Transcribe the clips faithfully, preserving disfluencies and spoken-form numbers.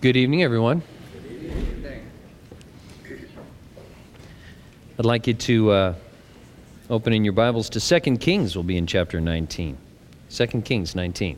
Good evening, everyone. I'd like you to uh, open in your Bibles to Second Kings. We'll be in chapter nineteen. Second Kings nineteen.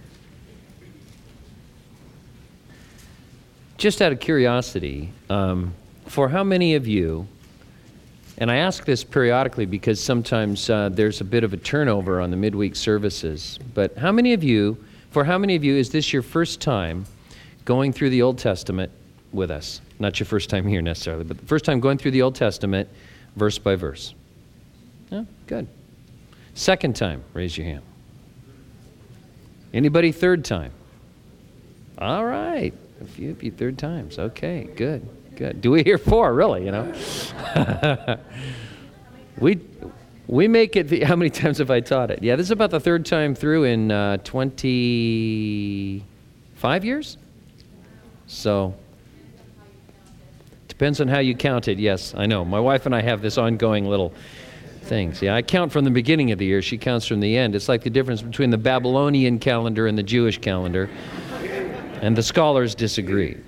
Just out of curiosity, um, for how many of you, and I ask this periodically because sometimes uh, there's a bit of a turnover on the midweek services, but how many of you, for how many of you is this your first time going through the Old Testament with us? Not your first time here necessarily, but the first time going through the Old Testament verse by verse. Yeah, good. Second time, raise your hand. Anybody third time? All right. A few of you third times. Okay, good, good. Do we hear four, really, you know? we we make it, the, how many times have I taught it? Yeah, this is about the third time through in uh, twenty-five years? So, depends on how you count it. Yes, I know. My wife and I have this ongoing little things. Yeah, I count from the beginning of the year. She counts from the end. It's like the difference between the Babylonian calendar and the Jewish calendar. And the scholars disagree.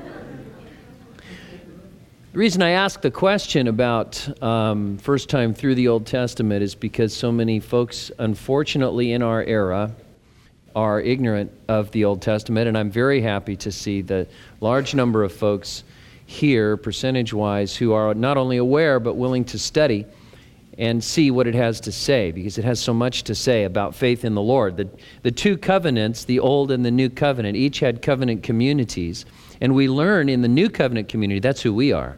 The reason I ask the question about um, first time through the Old Testament is because so many folks, unfortunately, in our era, are ignorant of the Old Testament, and I'm very happy to see the large number of folks here, percentage-wise, who are not only aware but willing to study and see what it has to say, because it has so much to say about faith in the Lord. The, the two covenants, the Old and the New Covenant, each had covenant communities, and we learn in the New Covenant community, that's who we are.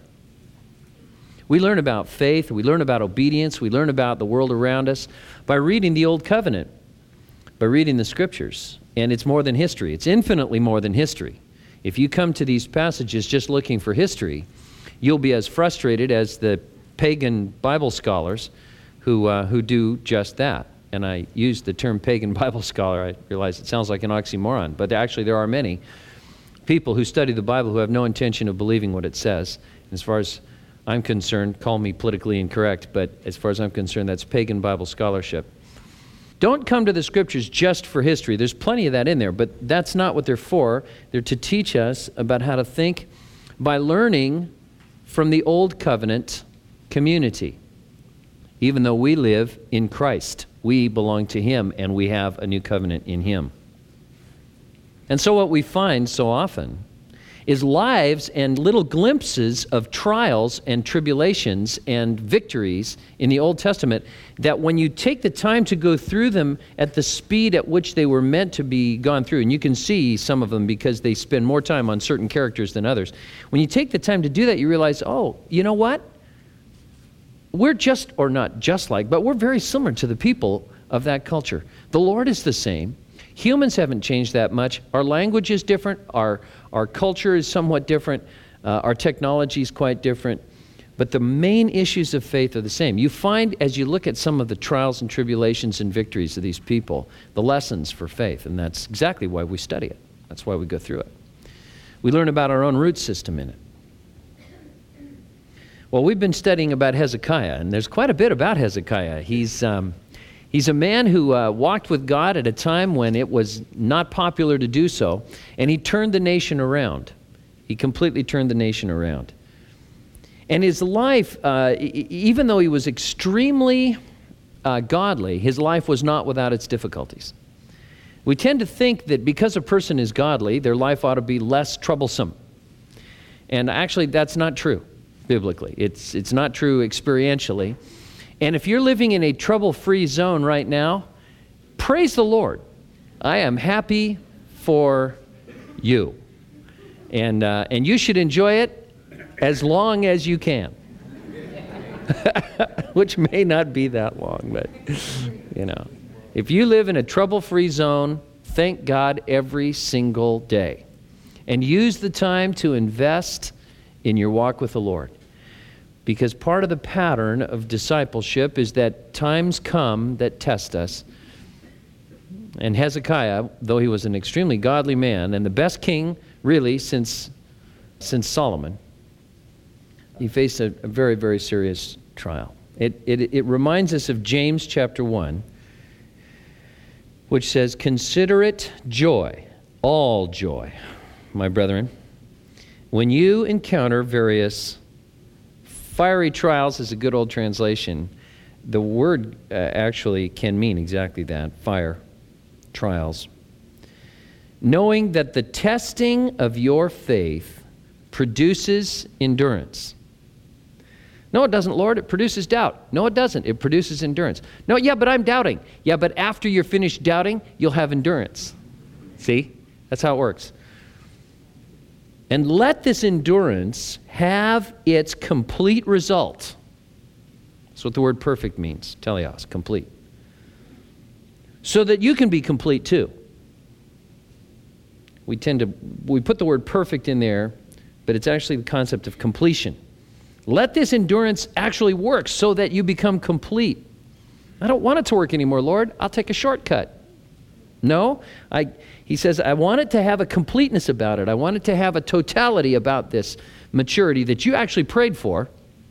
We learn about faith, we learn about obedience, we learn about the world around us by reading the Old Covenant, by reading the Scriptures. And it's more than history. It's infinitely more than history. If you come to these passages just looking for history, you'll be as frustrated as the pagan Bible scholars who uh, who do just that. And I use the term pagan Bible scholar. I realize it sounds like an oxymoron, but actually there are many people who study the Bible who have no intention of believing what it says. As far as I'm concerned, call me politically incorrect, but as far as I'm concerned, that's pagan Bible scholarship. Don't come to the Scriptures just for history. There's plenty of that in there, but that's not what they're for. They're to teach us about how to think by learning from the Old Covenant community. Even though we live in Christ, we belong to Him, and we have a new covenant in Him. And so what we find so often is lives and little glimpses of trials and tribulations and victories in the Old Testament that when you take the time to go through them at the speed at which they were meant to be gone through, and you can see some of them because they spend more time on certain characters than others. When you take the time to do that, you realize, oh, you know what? We're just, or not just like, but we're very similar to the people of that culture. The Lord is the same. Humans haven't changed that much. Our language is different. Our, our culture is somewhat different. Uh, our technology is quite different. But the main issues of faith are the same. You find, as you look at some of the trials and tribulations and victories of these people, the lessons for faith. And that's exactly why we study it. That's why we go through it. We learn about our own root system in it. Well, we've been studying about Hezekiah, and there's quite a bit about Hezekiah. He's um, he's a man who uh, walked with God at a time when it was not popular to do so, and he turned the nation around. He completely turned the nation around. And his life, uh, e- even though he was extremely uh, godly, his life was not without its difficulties. We tend to think that because a person is godly, their life ought to be less troublesome. And actually, that's not true. Biblically. It's it's not true experientially. And if you're living in a trouble-free zone right now, praise the Lord. I am happy for you. And uh, and you should enjoy it as long as you can. Which may not be that long, but you know. If you live in a trouble-free zone, thank God every single day. And use the time to invest in your walk with the Lord. Because part of the pattern of discipleship is that times come that test us. And Hezekiah, though he was an extremely godly man, and the best king, really, since, since Solomon, he faced a, a very, very serious trial. It, it, it reminds us of James chapter one, which says, "Consider it joy, all joy, my brethren, When you encounter various fiery trials, is a good old translation. The word uh, actually can mean exactly that, fire, trials. Knowing that the testing of your faith produces endurance. No, it doesn't, Lord. It produces doubt. No, it doesn't. It produces endurance. No, yeah, but I'm doubting. Yeah, but after you're finished doubting, you'll have endurance. See? That's how it works. And let this endurance have its complete result. That's what the word perfect means. Teleos, complete. So that you can be complete too. We tend to, we put the word perfect in there, but it's actually the concept of completion. Let this endurance actually work so that you become complete. I don't want it to work anymore, Lord. I'll take a shortcut. No, I, he says, I want it to have a completeness about it. I want it to have a totality about this maturity that you actually prayed for.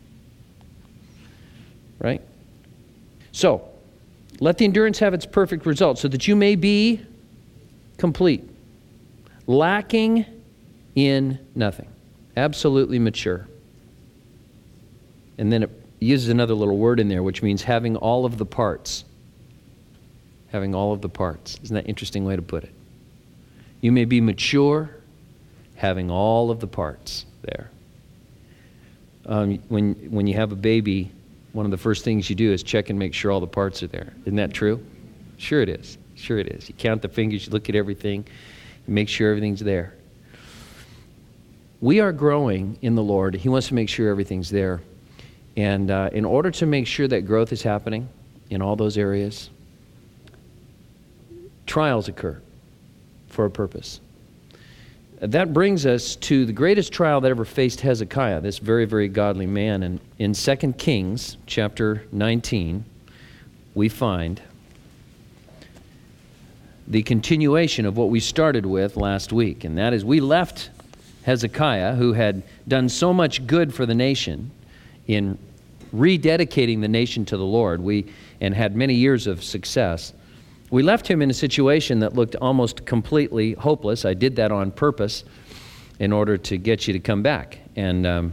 Right? So, let the endurance have its perfect result so that you may be complete, lacking in nothing, absolutely mature. And then it uses another little word in there, which means having all of the parts. Having all of the parts. Isn't that an interesting way to put it? You may be mature, having all of the parts there. Um, when, when you have a baby, one of the first things you do is check and make sure all the parts are there. Isn't that true? Sure it is. Sure it is. You count the fingers, you look at everything, you make sure everything's there. We are growing in the Lord. He wants to make sure everything's there. And uh, in order to make sure that growth is happening in all those areas, trials occur for a purpose. That brings us to the greatest trial that ever faced Hezekiah, this very, very godly man. And in Second Kings chapter nineteen, we find the continuation of what we started with last week. And that is, we left Hezekiah, who had done so much good for the nation in rededicating the nation to the Lord, we and had many years of success. We left him in a situation that looked almost completely hopeless. I did that on purpose in order to get you to come back. And um,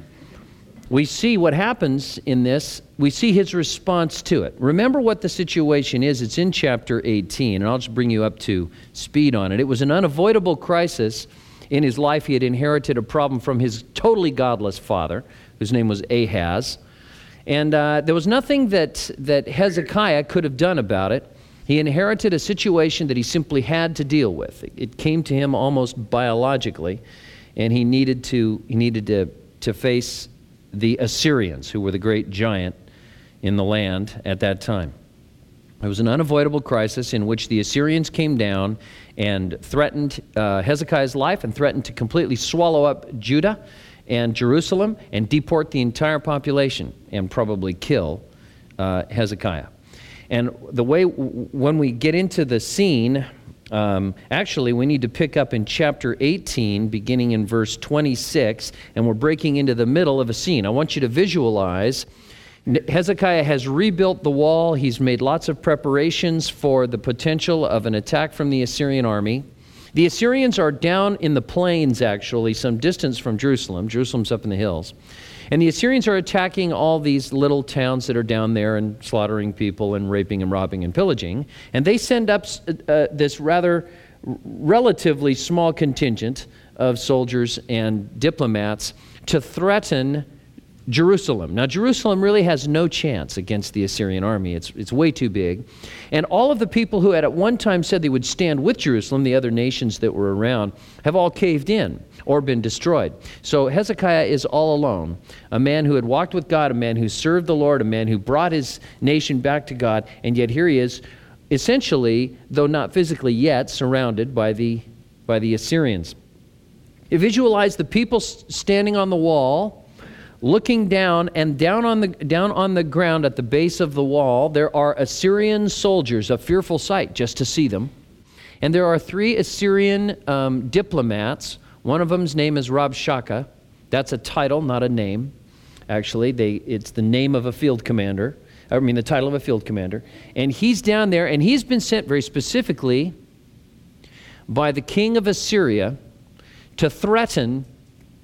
we see what happens in this. We see his response to it. Remember what the situation is. It's in chapter eighteen, and I'll just bring you up to speed on it. It was an unavoidable crisis in his life. He had inherited a problem from his totally godless father, whose name was Ahaz. And uh, there was nothing that, that Hezekiah could have done about it. He inherited a situation that he simply had to deal with. It, it came to him almost biologically, and he needed to he needed to, to face the Assyrians, who were the great giant in the land at that time. It was an unavoidable crisis in which the Assyrians came down and threatened uh, Hezekiah's life and threatened to completely swallow up Judah and Jerusalem and deport the entire population and probably kill uh, Hezekiah. And the way, when we get into the scene, um, actually we need to pick up in chapter eighteen, beginning in verse twenty-six, and we're breaking into the middle of a scene. I want you to visualize Hezekiah has rebuilt the wall. He's made lots of preparations for the potential of an attack from the Assyrian army. The Assyrians are down in the plains, actually, some distance from Jerusalem. Jerusalem's up in the hills. And the Assyrians are attacking all these little towns that are down there and slaughtering people and raping and robbing and pillaging. And they send up uh, this rather relatively small contingent of soldiers and diplomats to threaten Jerusalem. Now, Jerusalem really has no chance against the Assyrian army. It's, it's way too big. And all of the people who had at one time said they would stand with Jerusalem, the other nations that were around, have all caved in or been destroyed. So Hezekiah is all alone, a man who had walked with God, a man who served the Lord, a man who brought his nation back to God, and yet here he is, essentially, though not physically yet, surrounded by the, by the Assyrians. You visualize the people standing on the wall, looking down, and down on the down on the ground at the base of the wall, there are Assyrian soldiers, a fearful sight just to see them. And there are three Assyrian um, diplomats. One of them's name is Rabshakeh. That's a title, not a name. Actually, they it's the name of a field commander. I mean, the title of a field commander. And he's down there, and he's been sent very specifically by the king of Assyria to threaten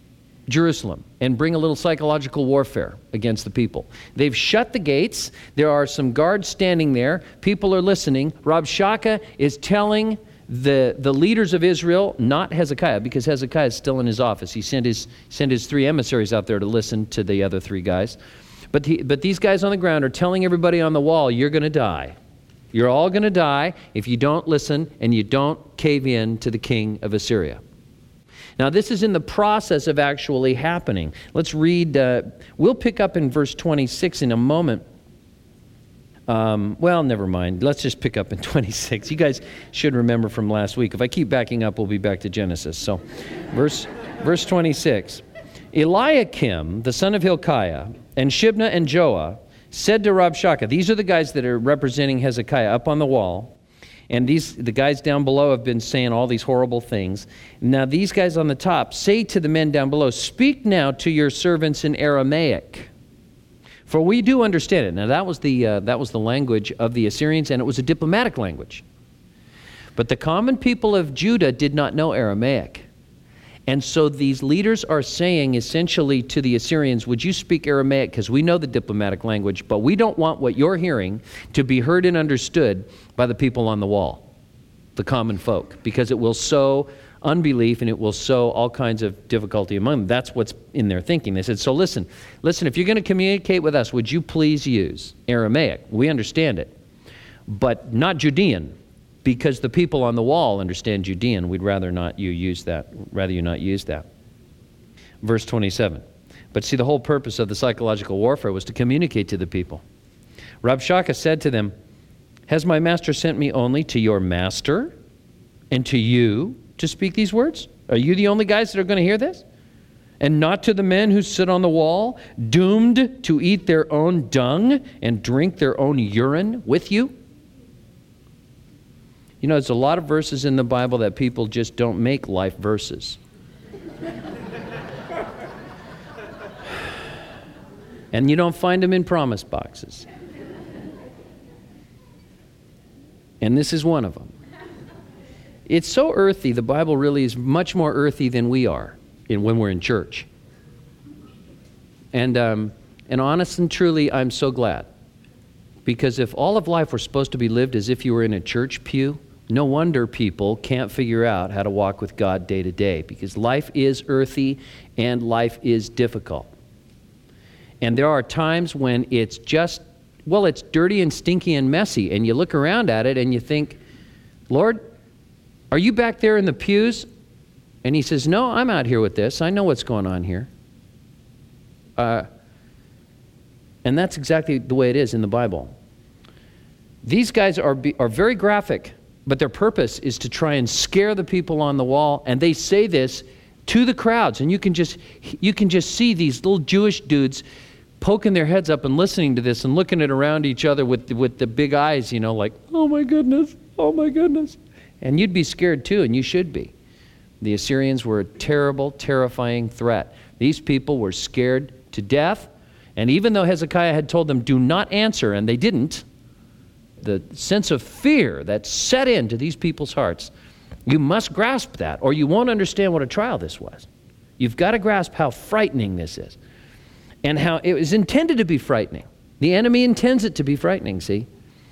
Jerusalem and bring a little psychological warfare against the people. They've shut the gates. There are some guards standing there. People are listening. Rabshakeh is telling the, the leaders of Israel, not Hezekiah, because Hezekiah is still in his office. He sent his, sent his three emissaries out there to listen to the other three guys. But, he, but these guys on the ground are telling everybody on the wall, you're going to die. You're all going to die if you don't listen and you don't cave in to the king of Assyria. Now, this is in the process of actually happening. Let's read, uh, we'll pick up in verse twenty-six in a moment. Um, well, never mind. Let's just pick up in twenty-six. You guys should remember from last week. If I keep backing up, we'll be back to Genesis. So, verse, verse twenty-six. Eliakim, the son of Hilkiah, and Shibna and Joah said to Rabshakeh, these are the guys that are representing Hezekiah up on the wall. And these, the guys down below have been saying all these horrible things. Now these guys on the top say to the men down below, speak now to your servants in Aramaic, for we do understand it. Now that was the uh, that was the language of the Assyrians, and it was a diplomatic language. But the common people of Judah did not know Aramaic. And so these leaders are saying essentially to the Assyrians, would you speak Aramaic? Because we know the diplomatic language, but we don't want what you're hearing to be heard and understood by the people on the wall, the common folk, because it will sow unbelief and it will sow all kinds of difficulty among them. That's what's in their thinking. They said, so listen, listen, if you're going to communicate with us, would you please use Aramaic? We understand it, but not Judean. Because the people on the wall understand Judean, we'd rather not you use that, rather you not use that. Verse twenty-seven. But see, the whole purpose of the psychological warfare was to communicate to the people. Rabshakeh said to them, has my master sent me only to your master and to you to speak these words? Are you the only guys that are going to hear this? And not to the men who sit on the wall, doomed to eat their own dung and drink their own urine with you? You know, there's a lot of verses in the Bible that people just don't make life verses. And you don't find them in promise boxes. And this is one of them. It's so earthy, the Bible really is much more earthy than we are in, when we're in church. And, um, and honest and truly, I'm so glad. Because if all of life were supposed to be lived as if you were in a church pew, no wonder people can't figure out how to walk with God day to day, because life is earthy and life is difficult. And there are times when it's just, well, it's dirty and stinky and messy, and you look around at it and you think, Lord, are you back there in the pews? And he says, no, I'm out here with this. I know what's going on here. Uh, and that's exactly the way it is in the Bible. These guys are, be, are very graphic. But their purpose is to try and scare the people on the wall, and they say this to the crowds. And you can just you can just see these little Jewish dudes poking their heads up and listening to this and looking at around each other with with the big eyes, you know, like, oh my goodness, oh my goodness. And you'd be scared too, and you should be. The Assyrians were a terrible, terrifying threat. These people were scared to death, and even though Hezekiah had told them, do not answer, and they didn't, the sense of fear that set into these people's hearts, you must grasp that, or you won't understand what a trial this was. You've got to grasp how frightening this is, and how it was intended to be frightening. The enemy intends it to be frightening, see?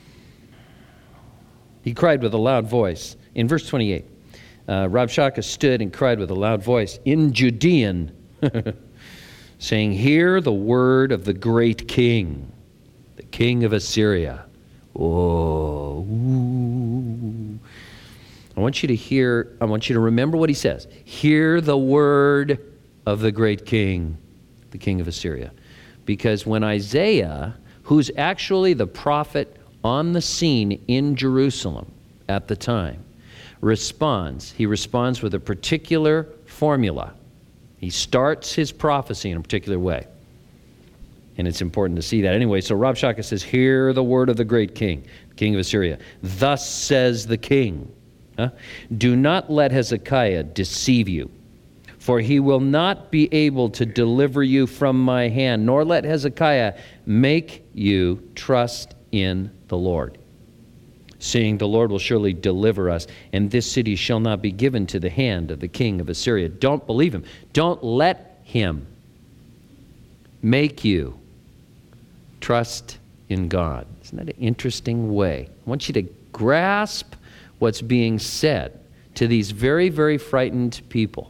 He cried with a loud voice. In verse twenty-eight, uh, Rabshakeh stood and cried with a loud voice in Judean, saying, hear the word of the great king, the king of Assyria. Oh, ooh. I want you to hear, I want you to remember what he says. Hear the word of the great king, the king of Assyria. Because when Isaiah, who's actually the prophet on the scene in Jerusalem at the time, responds, he responds with a particular formula. He starts his prophecy in a particular way. And it's important to see that. Anyway, so Rabshakeh says, hear the word of the great king, king of Assyria. Thus says the king, huh? Do not let Hezekiah deceive you, for he will not be able to deliver you from my hand, nor let Hezekiah make you trust in the Lord, saying, the Lord will surely deliver us, and this city shall not be given to the hand of the king of Assyria. Don't believe him. Don't let him make you trust in God. Isn't that an interesting way? I want you to grasp what's being said to these very, very frightened people.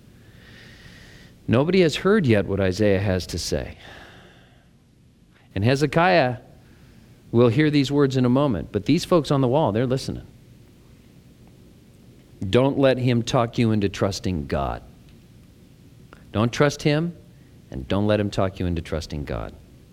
Nobody has heard yet what Isaiah has to say. And Hezekiah will hear these words in a moment, but these folks on the wall, they're listening. Don't let him talk you into trusting God. Don't trust him, and don't let him talk you into trusting God.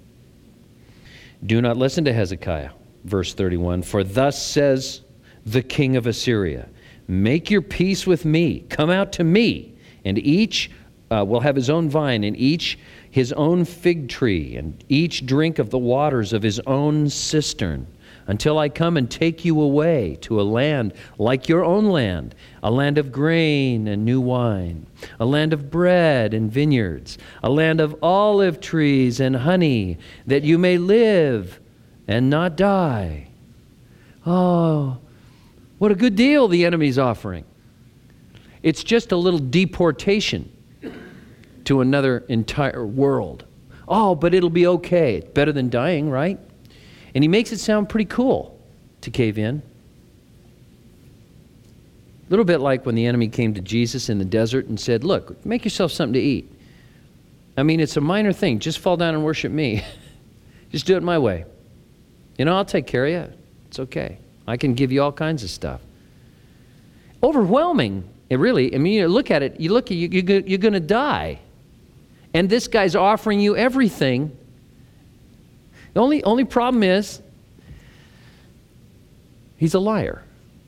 Do not listen to Hezekiah, verse thirty-one, for thus says the king of Assyria, make your peace with me, come out to me, and each uh, will have his own vine, and each his own fig tree, and each drink of the waters of his own cistern, until I come and take you away to a land like your own land, a land of grain and new wine, a land of bread and vineyards, a land of olive trees and honey, that you may live and not die. Oh, what a good deal the enemy's offering. It's just a little deportation to another entire world. Oh, but it'll be okay. It's better than dying, right? And he makes it sound pretty cool to cave in. A little bit like when the enemy came to Jesus in the desert and said, look, make yourself something to eat. I mean, it's a minor thing. Just fall down and worship me. Just do it my way. You know, I'll take care of you. It's okay. I can give you all kinds of stuff. Overwhelming, it really. I mean, you look at it, you look, you, you, you're going to die. And this guy's offering you everything. The only, only problem is, he's a liar.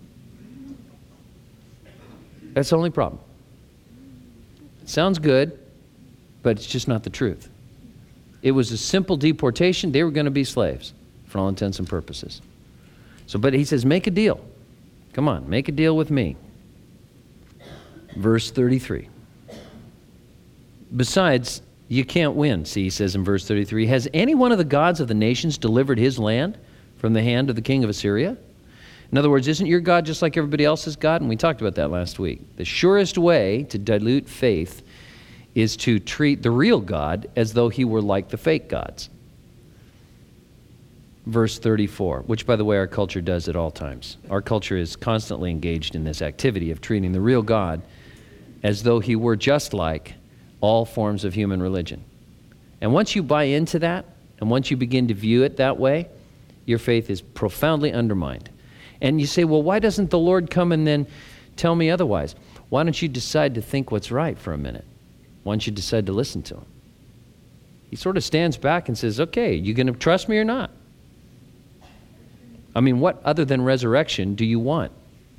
That's the only problem. It sounds good, but it's just not the truth. It was a simple deportation. They were going to be slaves for all intents and purposes. So, but he says, make a deal. Come on, make a deal with me. Verse thirty-three. Besides, you can't win, see, he says in verse thirty-three, has any one of the gods of the nations delivered his land from the hand of the king of Assyria? In other words, isn't your God just like everybody else's God? And we talked about that last week. The surest way to dilute faith is to treat the real God as though he were like the fake gods. Verse thirty-four, which, by the way, our culture does at all times. Our culture is constantly engaged in this activity of treating the real God as though he were just like all forms of human religion. And once you buy into that, and once you begin to view it that way, your faith is profoundly undermined. And you say, well, why doesn't the Lord come and then tell me otherwise? Why don't you decide to think what's right for a minute? Why don't you decide to listen to him? He sort of stands back and says, okay, you going to trust me or not? I mean, what other than resurrection do you want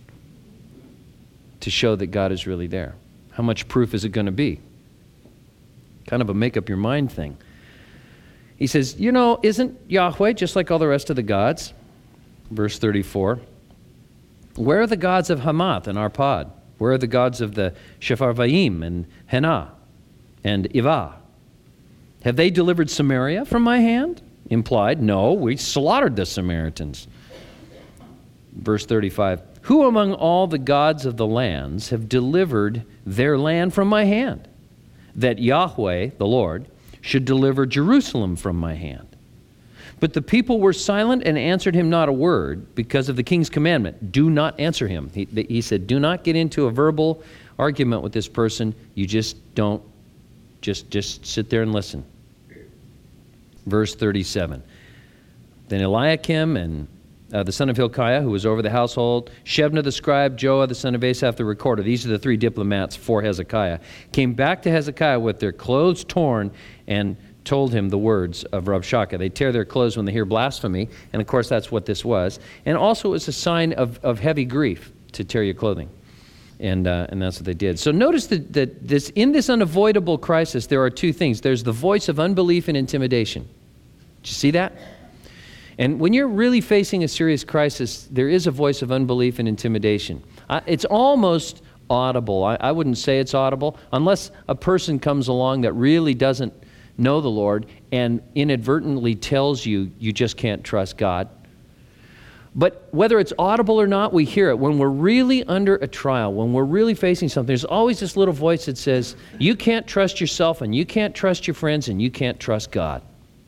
to show that God is really there? How much proof is it going to be? Kind of a make-up-your-mind thing. He says, you know, isn't Yahweh just like all the rest of the gods? Verse thirty-four. Where are the gods of Hamath and Arpad? Where are the gods of the Shepharvaim and Henah and Ivah? Have they delivered Samaria from my hand? Implied, no, we slaughtered the Samaritans. Verse thirty-five. Who among all the gods of the lands have delivered their land from my hand, that Yahweh, the Lord, should deliver Jerusalem from my hand? But the people were silent and answered him not a word because of the king's commandment. Do not answer him. He, he said, do not get into a verbal argument with this person. You just don't, just, just sit there and listen. Verse thirty-seven. Then Eliakim and uh, the son of Hilkiah, who was over the household, Shebna the scribe, Joah the son of Asaph the recorder, these are the three diplomats for Hezekiah, came back to Hezekiah with their clothes torn and told him the words of Rabshakeh. They tear their clothes when they hear blasphemy, and of course that's what this was. And also it was a sign of, of heavy grief to tear your clothing. And uh, and that's what they did. So notice that, that this in this unavoidable crisis, there are two things. There's the voice of unbelief and intimidation. Did you see that? And when you're really facing a serious crisis, there is a voice of unbelief and intimidation. Uh, it's almost audible. I, I wouldn't say it's audible, unless a person comes along that really doesn't know the Lord and inadvertently tells you you just can't trust God. But whether it's audible or not, we hear it. When we're really under a trial, when we're really facing something, there's always this little voice that says, you can't trust yourself, and you can't trust your friends, and you can't trust God.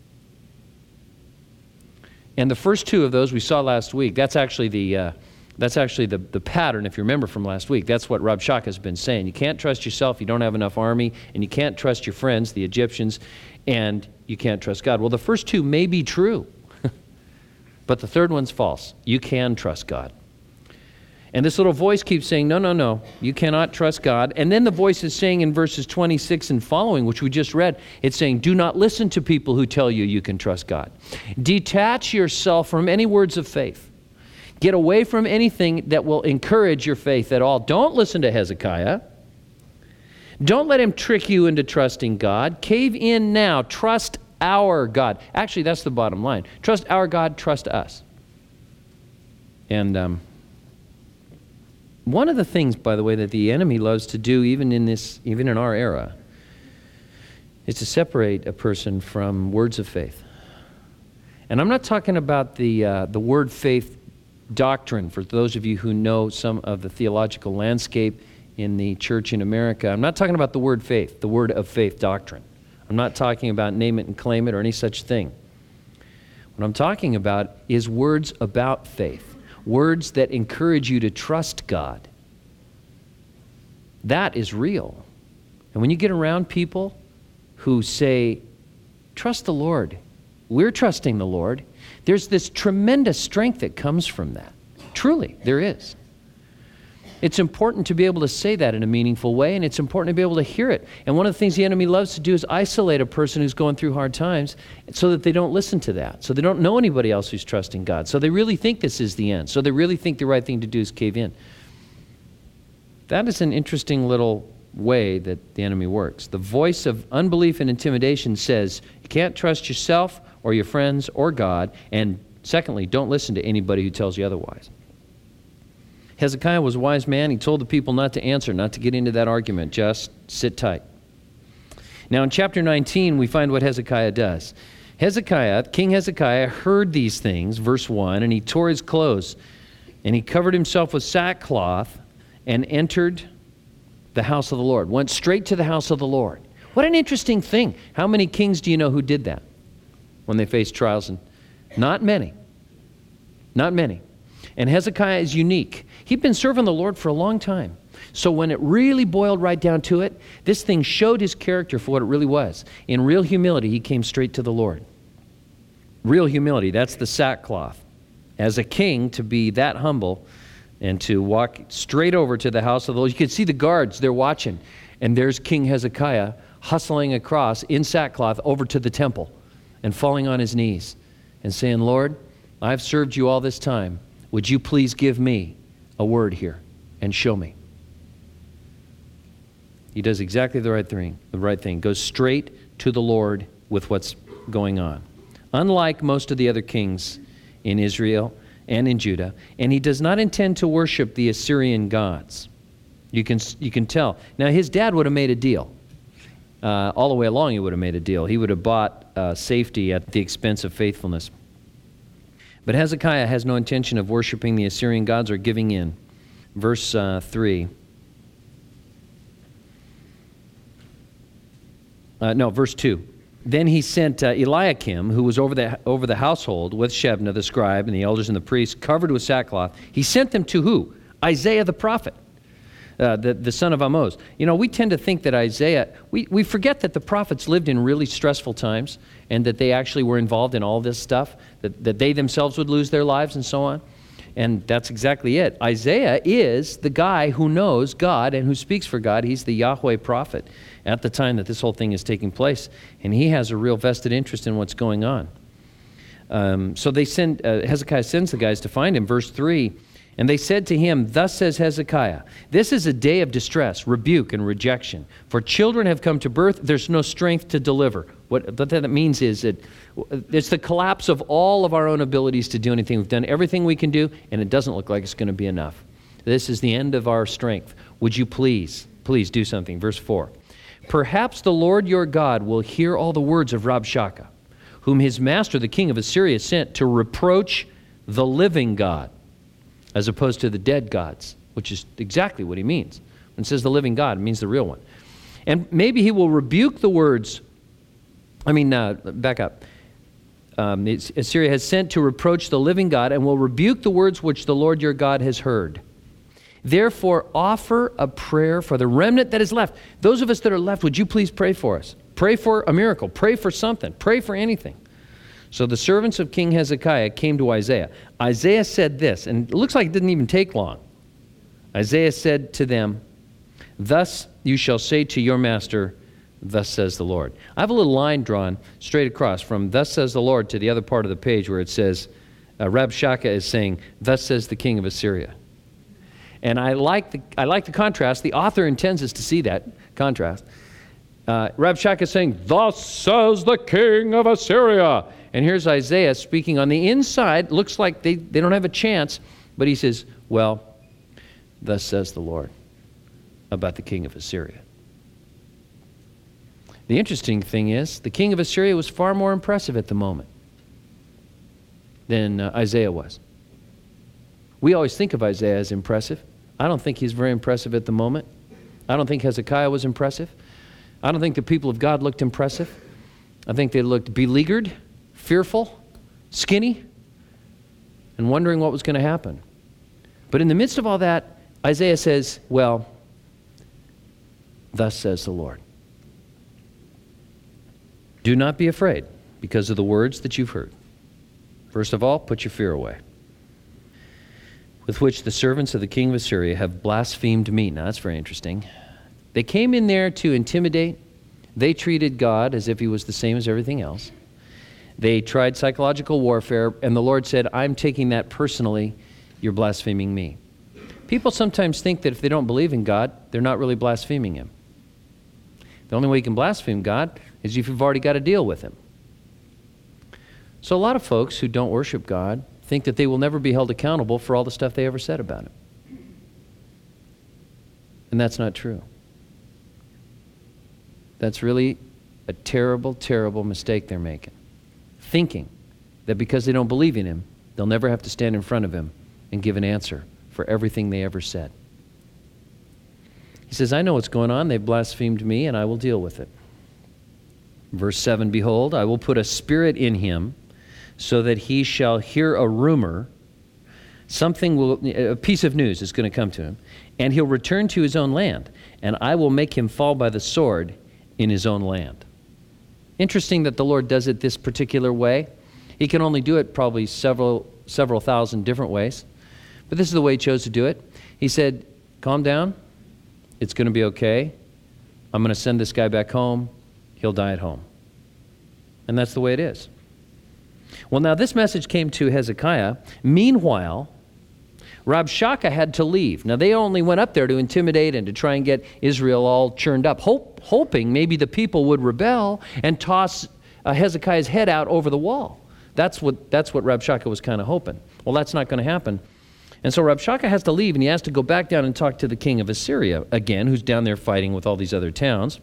And the first two of those we saw last week. That's actually the uh, that's actually the, the pattern, if you remember from last week. That's what Rabshakeh has been saying. You can't trust yourself, you don't have enough army, and you can't trust your friends, the Egyptians, and you can't trust God. Well, the first two may be true. But the third one's false. You can trust God. And this little voice keeps saying, no, no, no, you cannot trust God. And then the voice is saying in verses twenty-six and following, which we just read, it's saying, do not listen to people who tell you you can trust God. Detach yourself from any words of faith. Get away from anything that will encourage your faith at all. Don't listen to Hezekiah. Don't let him trick you into trusting God. Cave in now. Trust our God. Actually, that's the bottom line. Trust our God, trust us. And um, one of the things, by the way, that the enemy loves to do, even in this, even in our era, is to separate a person from words of faith. And I'm not talking about the uh, the word faith doctrine, for those of you who know some of the theological landscape in the church in America. I'm not talking about the word faith, the word of faith doctrine. I'm not talking about name it and claim it or any such thing. What I'm talking about is words about faith, words that encourage you to trust God. That is real. And when you get around people who say, trust the Lord, we're trusting the Lord, there's this tremendous strength that comes from that. Truly, there is. It's important to be able to say that in a meaningful way, and it's important to be able to hear it. And one of the things the enemy loves to do is isolate a person who's going through hard times so that they don't listen to that, so they don't know anybody else who's trusting God, so they really think this is the end, so they really think the right thing to do is cave in. That is an interesting little way that the enemy works. The voice of unbelief and intimidation says, you can't trust yourself or your friends or God, and secondly, don't listen to anybody who tells you otherwise. Hezekiah was a wise man. He told the people not to answer, not to get into that argument. Just sit tight. Now in chapter nineteen, we find what Hezekiah does. Hezekiah, King Hezekiah, heard these things, verse one, and he tore his clothes, and he covered himself with sackcloth, and entered the house of the Lord. Went straight to the house of the Lord. What an interesting thing. How many kings do you know who did that when they faced trials? And not many. Not many. And Hezekiah is unique. He'd been serving the Lord for a long time. So when it really boiled right down to it, this thing showed his character for what it really was. In real humility, he came straight to the Lord. Real humility, that's the sackcloth. As a king, to be that humble and to walk straight over to the house of the Lord. You could see the guards, they're watching. And there's King Hezekiah hustling across in sackcloth over to the temple and falling on his knees and saying, Lord, I've served you all this time. Would you please give me a word here and show me? He does exactly the right thing. The right thing. Goes straight to the Lord with what's going on. Unlike most of the other kings in Israel and in Judah, and he does not intend to worship the Assyrian gods. You can you can tell. Now his dad would have made a deal. Uh, all the way along he would have made a deal. He would have bought uh, safety at the expense of faithfulness. But Hezekiah has no intention of worshiping the Assyrian gods or giving in. Verse uh, three. Uh, no, verse two. Then he sent uh, Eliakim, who was over the, over the household, with Shebna the scribe and the elders and the priests, covered with sackcloth. He sent them to who? Isaiah the prophet, uh, the, the son of Amoz. You know, we tend to think that Isaiah, we, we forget that the prophets lived in really stressful times and that they actually were involved in all this stuff, that, that they themselves would lose their lives and so on. And that's exactly it. Isaiah is the guy who knows God and who speaks for God. He's the Yahweh prophet at the time that this whole thing is taking place. And he has a real vested interest in what's going on. Um, so they send, uh, Hezekiah sends the guys to find him. Verse three, and they said to him, thus says Hezekiah, this is a day of distress, rebuke, and rejection. For children have come to birth, there's no strength to deliver. What, what that means is that it's the collapse of all of our own abilities to do anything. We've done everything we can do, and it doesn't look like it's going to be enough. This is the end of our strength. Would you please, please do something? Verse four. Perhaps the Lord your God will hear all the words of Rabshakeh, whom his master, the king of Assyria, sent to reproach the living God, as opposed to the dead gods, which is exactly what he means. When it says the living God, it means the real one. And maybe he will rebuke the words, I mean, uh, back up. Um, Assyria has sent to reproach the living God and will rebuke the words which the Lord your God has heard. Therefore, offer a prayer for the remnant that is left. Those of us that are left, would you please pray for us? Pray for a miracle. Pray for something. Pray for anything. So the servants of King Hezekiah came to Isaiah. Isaiah said this, and it looks like it didn't even take long. Isaiah said to them, thus you shall say to your master, thus says the Lord. I have a little line drawn straight across from thus says the Lord to the other part of the page where it says, uh, Rabshakeh is saying, thus says the king of Assyria. And I like the I like the contrast. The author intends us to see that contrast. Uh, Rabshakeh is saying, thus says the king of Assyria. And here's Isaiah speaking on the inside. Looks like they, they don't have a chance. But he says, well, thus says the Lord about the king of Assyria. The interesting thing is, the king of Assyria was far more impressive at the moment than uh, Isaiah was. We always think of Isaiah as impressive. I don't think he's very impressive at the moment. I don't think Hezekiah was impressive. I don't think the people of God looked impressive. I think they looked beleaguered, fearful, skinny, and wondering what was going to happen. But in the midst of all that, Isaiah says, well, thus says the Lord. Do not be afraid because of the words that you've heard. First of all, put your fear away, with which the servants of the king of Assyria have blasphemed me. Now, that's very interesting. They came in there to intimidate. They treated God as if he was the same as everything else. They tried psychological warfare, and the Lord said, I'm taking that personally. You're blaspheming me. People sometimes think that if they don't believe in God, they're not really blaspheming him. The only way you can blaspheme God is if you've already got to deal with him. So a lot of folks who don't worship God think that they will never be held accountable for all the stuff they ever said about him. And that's not true. That's really a terrible, terrible mistake they're making. Thinking that because they don't believe in him, they'll never have to stand in front of him and give an answer for everything they ever said. He says, I know what's going on. They've blasphemed me, and I will deal with it. Verse seven, behold, I will put a spirit in him so that he shall hear a rumor. Something will, a piece of news is going to come to him, and he'll return to his own land, and I will make him fall by the sword in his own land. Interesting that the Lord does it this particular way. He can only do it probably several, several thousand different ways, but this is the way he chose to do it. He said, calm down. It's going to be okay. I'm going to send this guy back home. He'll die at home. And that's the way it is. Well, now this message came to Hezekiah. Meanwhile, Rabshakeh had to leave. Now they only went up there to intimidate and to try and get Israel all churned up, hope, hoping maybe the people would rebel and toss uh, Hezekiah's head out over the wall. That's what, that's what Rabshakeh was kind of hoping. Well, that's not going to happen. And so Rabshakeh has to leave, and he has to go back down and talk to the king of Assyria again, who's down there fighting with all these other towns.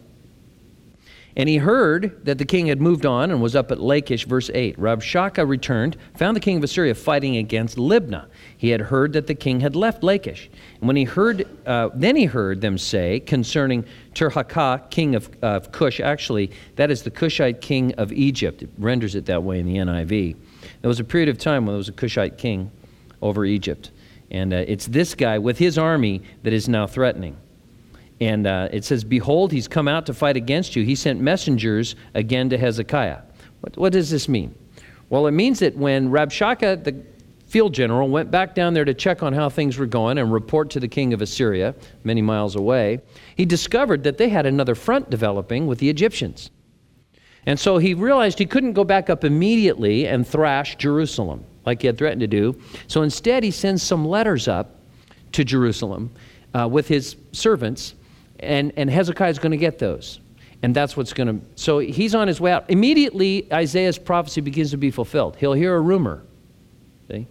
And he heard that the king had moved on and was up at Lachish, verse eight. Rabshakeh returned, found the king of Assyria fighting against Libnah. He had heard that the king had left Lachish. And when he heard, uh, then he heard them say concerning Tirhakah, king of, of Cush, actually, that is the Cushite king of Egypt. It renders it that way in the N I V. There was a period of time when there was a Cushite king over Egypt. And uh, it's this guy with his army that is now threatening. And uh, it says, behold, he's come out to fight against you. He sent messengers again to Hezekiah. What, what does this mean? Well, it means that when Rabshakeh, the field general, went back down there to check on how things were going and report to the king of Assyria, many miles away, he discovered that they had another front developing with the Egyptians. And so he realized he couldn't go back up immediately and thrash Jerusalem like he had threatened to do. So instead, he sends some letters up to Jerusalem uh, with his servants, and, and Hezekiah is going to get those. And that's what's going to... So he's on his way out. Immediately, Isaiah's prophecy begins to be fulfilled. He'll hear a rumor. See?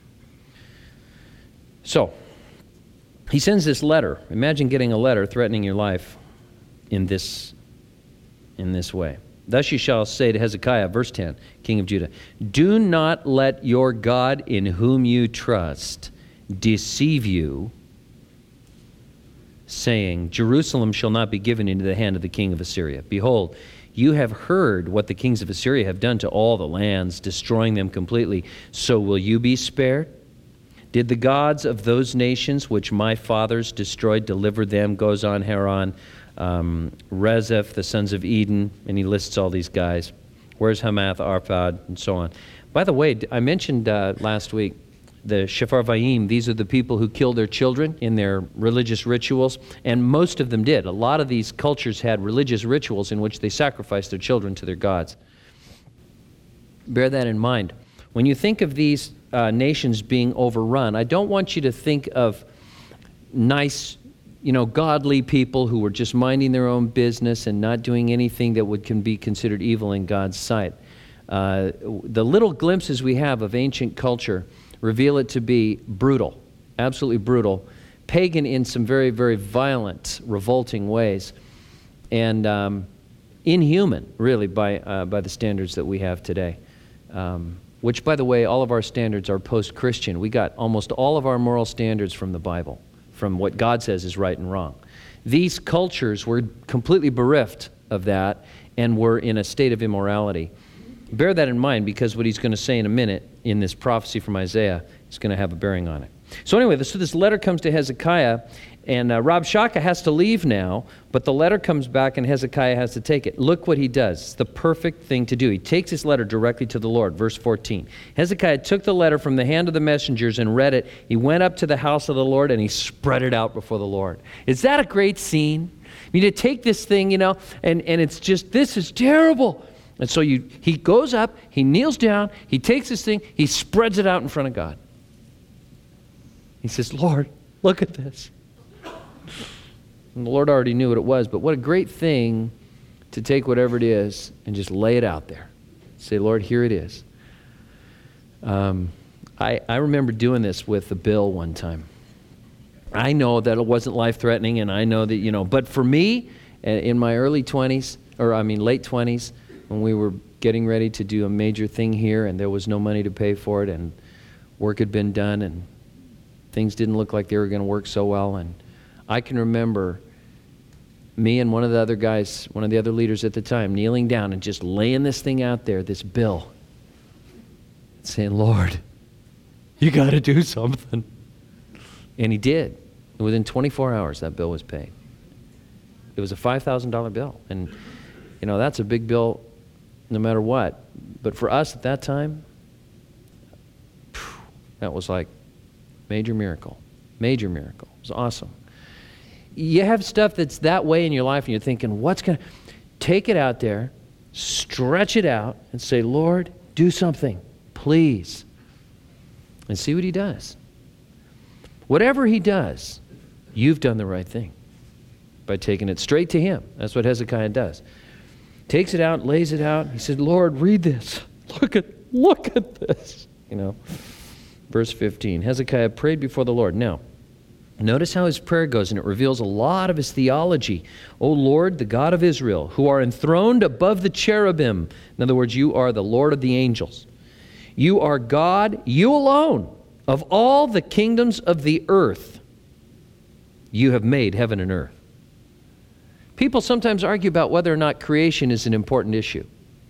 So, he sends this letter. Imagine getting a letter threatening your life in this, in this way. Thus you shall say to Hezekiah, verse ten, king of Judah, do not let your God in whom you trust deceive you, saying, Jerusalem shall not be given into the hand of the king of Assyria. Behold, you have heard what the kings of Assyria have done to all the lands, destroying them completely. So will you be spared? Did the gods of those nations which my fathers destroyed deliver them? Gozan, Haran, um, Rezeph, the sons of Eden, and he lists all these guys. Where's Hamath, Arpad, and so on. By the way, I mentioned uh, last week the Sepharvaim. These are the people who killed their children in their religious rituals, and most of them did. A lot of these cultures had religious rituals in which they sacrificed their children to their gods. Bear that in mind. When you think of these uh, nations being overrun, I don't want you to think of nice, you know, godly people who were just minding their own business and not doing anything that would can be considered evil in God's sight. Uh, the little glimpses we have of ancient culture reveal it to be brutal, absolutely brutal, pagan in some very, very violent, revolting ways, and um, inhuman, really, by uh, by the standards that we have today. Um, which, by the way, all of our standards are post-Christian. We got almost all of our moral standards from the Bible, from what God says is right and wrong. These cultures were completely bereft of that and were in a state of immorality. Bear that in mind, because what he's going to say in a minute in this prophecy from Isaiah is going to have a bearing on it. So anyway, so this letter comes to Hezekiah, and uh, Rabshakeh has to leave now, but the letter comes back and Hezekiah has to take it. Look what he does. It's the perfect thing to do. He takes his letter directly to the Lord. Verse fourteen. Hezekiah took the letter from the hand of the messengers and read it. He went up to the house of the Lord and he spread it out before the Lord. Is that a great scene? I mean, to take this thing, you know, and, and it's just, this is terrible. And so you, he goes up, he kneels down, he takes this thing, he spreads it out in front of God. He says, Lord, look at this. And the Lord already knew what it was, but what a great thing to take whatever it is and just lay it out there. Say, Lord, here it is. Um, I, I remember doing this with a bill one time. I know that it wasn't life-threatening, and I know that, you know, but for me, in my early twenties, or I mean late twenties, when we were getting ready to do a major thing here and there was no money to pay for it and work had been done and things didn't look like they were going to work so well, and I can remember me and one of the other guys, one of the other leaders at the time, kneeling down and just laying this thing out there, this bill, saying, Lord, you got to do something. And he did. And within twenty-four hours, that bill was paid. It was a five thousand dollar bill. And, you know, that's a big bill no matter what. But for us at that time, that was like major miracle. Major miracle. It was awesome. You have stuff that's that way in your life and you're thinking, what's going to... Take it out there, stretch it out, and say, Lord, do something, please. And see what he does. Whatever he does, you've done the right thing by taking it straight to him. That's what Hezekiah does. Takes it out, lays it out. He said, Lord, read this. Look at, look at this. You know, verse fifteen. Hezekiah prayed before the Lord. Now, notice how his prayer goes, and it reveals a lot of his theology. O Lord, the God of Israel, who are enthroned above the cherubim. In other words, you are the Lord of the angels. You are God, you alone, of all the kingdoms of the earth. You have made heaven and earth. People sometimes argue about whether or not creation is an important issue.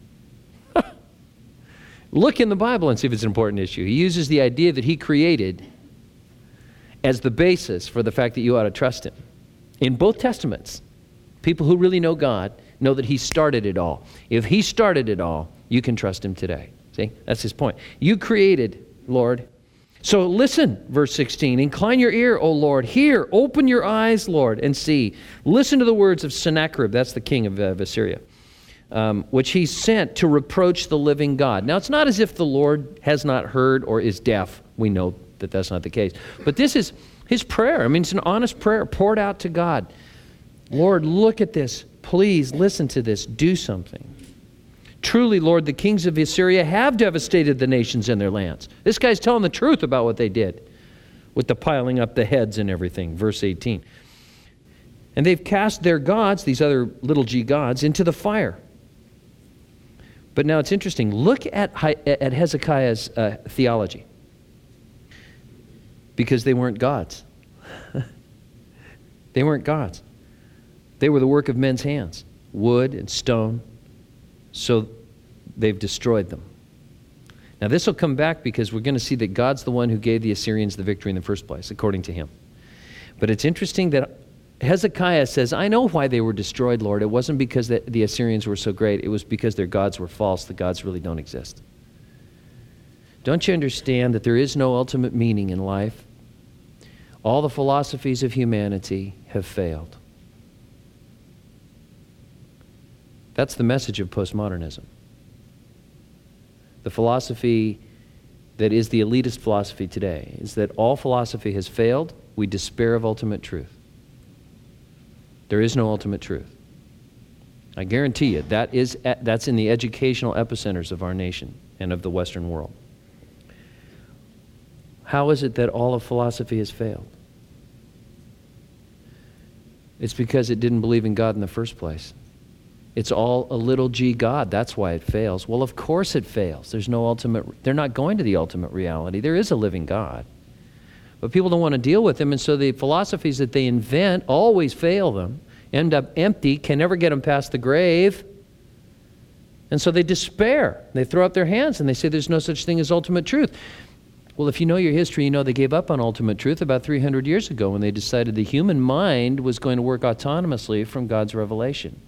Look in the Bible and see if it's an important issue. He uses the idea that he created as the basis for the fact that you ought to trust him. In both Testaments, people who really know God know that he started it all. If he started it all, you can trust him today. See, that's his point. You created, Lord. So listen, verse sixteen, incline your ear, O Lord. Hear, open your eyes, Lord, and see. Listen to the words of Sennacherib, that's the king of, uh, of Assyria, um, which he sent to reproach the living God. Now, it's not as if the Lord has not heard or is deaf. We know that that's not the case. But this is his prayer. I mean, it's an honest prayer poured out to God. Lord, look at this. Please listen to this. Do something. Truly, Lord, the kings of Assyria have devastated the nations and their lands. This guy's telling the truth about what they did with the piling up the heads and everything. Verse eighteen. And they've cast their gods, these other little g gods, into the fire. But now it's interesting. Look at, at Hezekiah's uh, theology. Because they weren't gods. They weren't gods. They were the work of men's hands, wood and stone. So they've destroyed them. Now this will come back because we're going to see that God's the one who gave the Assyrians the victory in the first place, according to him. But it's interesting that Hezekiah says, I know why they were destroyed, Lord. It wasn't because the, the Assyrians were so great. It was because their gods were false. The gods really don't exist. Don't you understand that there is no ultimate meaning in life? All the philosophies of humanity have failed. That's the message of postmodernism. The philosophy that is the elitist philosophy today is that all philosophy has failed. We despair of ultimate truth. There is no ultimate truth. I guarantee you, that is, that's in the educational epicenters of our nation and of the Western world. How is it that all of philosophy has failed? It's because it didn't believe in God in the first place. It's all a little g God. That's why it fails. Well, of course it fails. There's no ultimate, they're not going to the ultimate reality. There is a living God. But people don't want to deal with him, and so the philosophies that they invent always fail them, end up empty, can never get them past the grave. And so they despair. They throw up their hands and they say there's no such thing as ultimate truth. Well, if you know your history, you know they gave up on ultimate truth about three hundred years ago when they decided the human mind was going to work autonomously from God's revelation.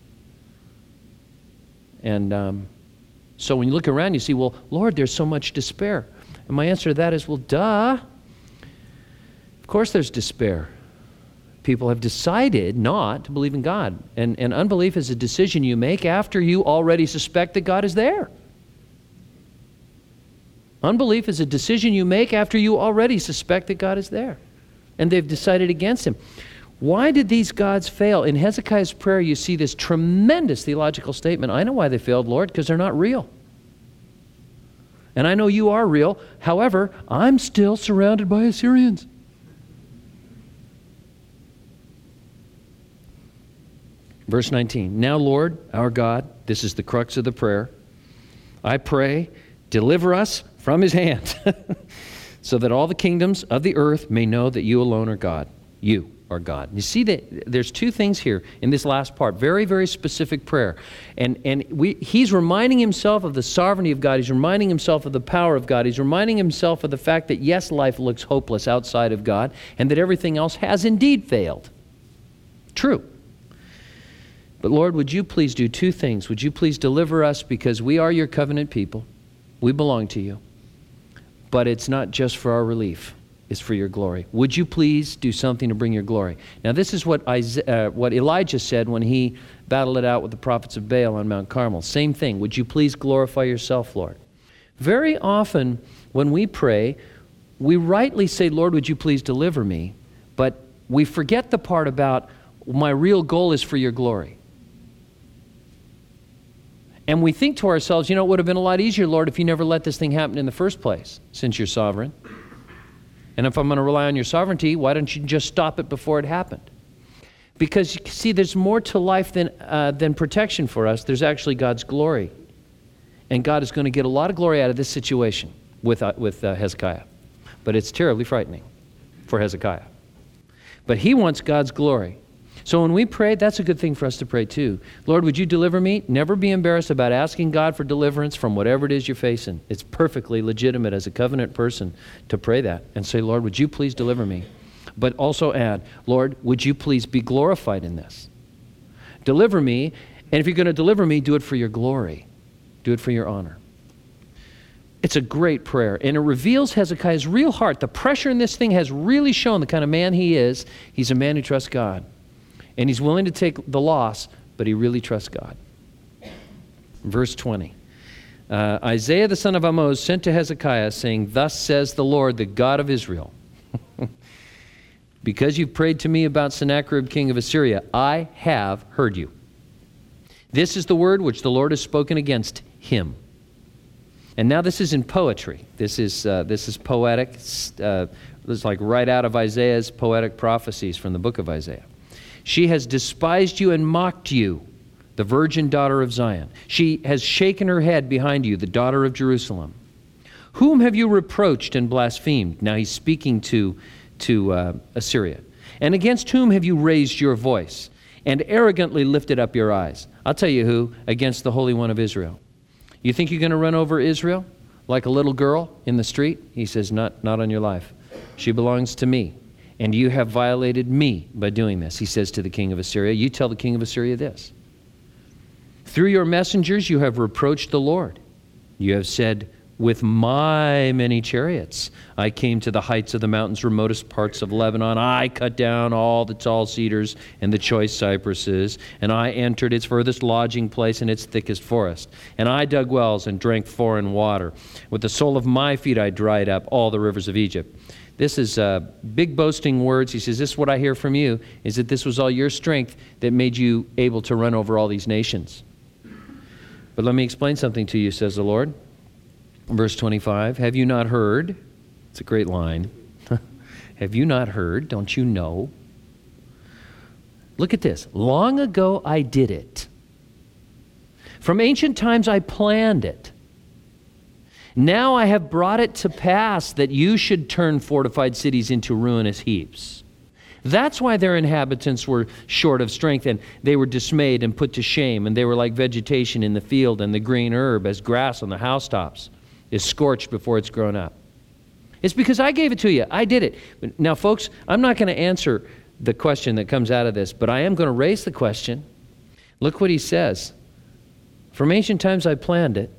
And um, so when you look around, you see, well, Lord, there's so much despair. And my answer to that is, well, duh. Of course there's despair. People have decided not to believe in God. And, and unbelief is a decision you make after you already suspect that God is there. Unbelief is a decision you make after you already suspect that God is there. And they've decided against him. Why did these gods fail? In Hezekiah's prayer, you see this tremendous theological statement. I know why they failed, Lord, because they're not real. And I know you are real. However, I'm still surrounded by Assyrians. Verse nineteen, now, Lord, our God, this is the crux of the prayer, I pray, deliver us from his hand, so that all the kingdoms of the earth may know that you alone are God. You are God. You see that there's two things here in this last part. Very, very specific prayer. And, and we, he's reminding himself of the sovereignty of God. He's reminding himself of the power of God. He's reminding himself of the fact that, yes, life looks hopeless outside of God, and that everything else has indeed failed. True. But Lord, would you please do two things? Would you please deliver us because we are your covenant people. We belong to you. But it's not just for our relief. It's for your glory. Would you please do something to bring your glory? Now this is what, Isaiah, uh, what Elijah said when he battled it out with the prophets of Baal on Mount Carmel. Same thing. Would you please glorify yourself, Lord? Very often when we pray, we rightly say, Lord, would you please deliver me? But we forget the part about my real goal is for your glory. And we think to ourselves, you know, it would have been a lot easier, Lord, if you never let this thing happen in the first place, since you're sovereign. And if I'm going to rely on your sovereignty, why don't you just stop it before it happened? Because, you see, there's more to life than, uh, than protection for us. There's actually God's glory. And God is going to get a lot of glory out of this situation with, uh, with uh, Hezekiah. But it's terribly frightening for Hezekiah. But he wants God's glory. So when we pray, that's a good thing for us to pray too. Lord, would you deliver me? Never be embarrassed about asking God for deliverance from whatever it is you're facing. It's perfectly legitimate as a covenant person to pray that and say, Lord, would you please deliver me? But also add, Lord, would you please be glorified in this? Deliver me, and if you're going to deliver me, do it for your glory. Do it for your honor. It's a great prayer, and it reveals Hezekiah's real heart. The pressure in this thing has really shown the kind of man he is. He's a man who trusts God. And he's willing to take the loss, but he really trusts God. Verse twenty. Uh, Isaiah the son of Amoz sent to Hezekiah, saying, thus says the Lord, the God of Israel, because you've prayed to me about Sennacherib, king of Assyria, I have heard you. This is the word which the Lord has spoken against him. And now this is in poetry. This is, uh, this is poetic. Uh, it's like right out of Isaiah's poetic prophecies from the book of Isaiah. She has despised you and mocked you, the virgin daughter of Zion. She has shaken her head behind you, the daughter of Jerusalem. Whom have you reproached and blasphemed? Now he's speaking to, to uh, Assyria. And against whom have you raised your voice and arrogantly lifted up your eyes? I'll tell you who, against the Holy One of Israel. You think you're going to run over Israel like a little girl in the street? He says, not, not on your life. She belongs to me, and you have violated me by doing this. He says to the king of Assyria, you tell the king of Assyria this. Through your messengers you have reproached the Lord. You have said, with my many chariots I came to the heights of the mountains, remotest parts of Lebanon. I cut down all the tall cedars and the choice cypresses, and I entered its furthest lodging place and its thickest forest. And I dug wells and drank foreign water. With the sole of my feet I dried up all the rivers of Egypt. This is uh, big boasting words. He says, this is what I hear from you, is that this was all your strength that made you able to run over all these nations. But let me explain something to you, says the Lord. Verse twenty-five, have you not heard? It's a great line. Have you not heard? Don't you know? Look at this. Long ago I did it. From ancient times I planned it. Now I have brought it to pass that you should turn fortified cities into ruinous heaps. That's why their inhabitants were short of strength, and they were dismayed and put to shame, and they were like vegetation in the field and the green herb as grass on the housetops is scorched before it's grown up. It's because I gave it to you. I did it. Now, folks, I'm not going to answer the question that comes out of this, but I am going to raise the question. Look what he says. From ancient times I planned it.